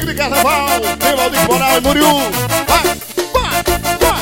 de carnaval, tem Valdir Moral e Muriú. Vai, vai, vai.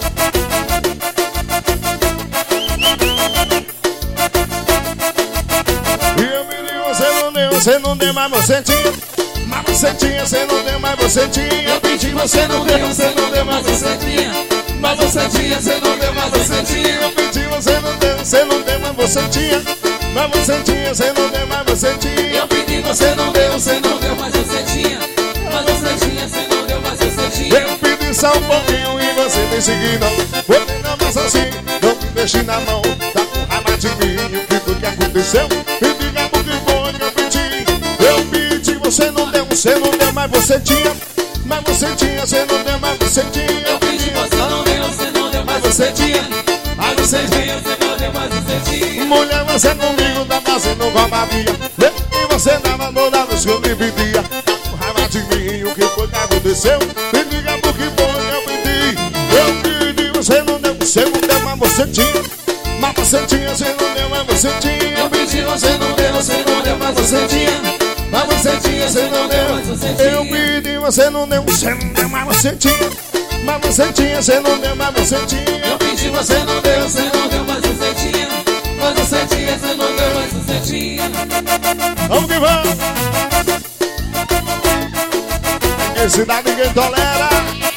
E eu pedi, você não deu, mas você tinha. Mas você tinha, você não deu, mas você tinha. Eu pedi, você não deu, mas você tinha. Mas você tinha, você não deu, mas você tinha. Eu pedi, você não deu, mas você tinha. Mas você tinha, você não deu, mas você tinha. Eu pedi, você não deu, mas você tinha. Mas você tinha, você não deu, mas você tinha. Eu pedi só um pouquinho e você me seguiu, não. Foi não, mas assim, não me deixe na mão. Tá com raiva de mim, o que foi que aconteceu? Me diga o que foi que eu pedi. Eu pedi, você não deu, mas você tinha. Mas você tinha, você não deu, mas você tinha. Eu pedi, você não deu, mas você tinha. Mas você tinha, você não deu, mas você tinha. Mulher, você comigo tá fazendo covardia. E você dava toda vez que eu me pedia. Tá com raiva de mim, o que foi que aconteceu? Me diga por que foi que eu pedi. Eu pedi, você não deu, mas você tinha. Mas você tinha, você não deu, mas você tinha. Eu pedi, você não deu, mas você tinha. Mas você tinha, você não deu, mas você tinha. Eu pedi, você não deu, mas você tinha. Mas você tinha, você não deu, mas você tinha. Eu pedi, você não deu, mas você tinha. Mas você tinha, você não deu, mas você tinha. Vamos que vamos. Esse dá ninguém tolera.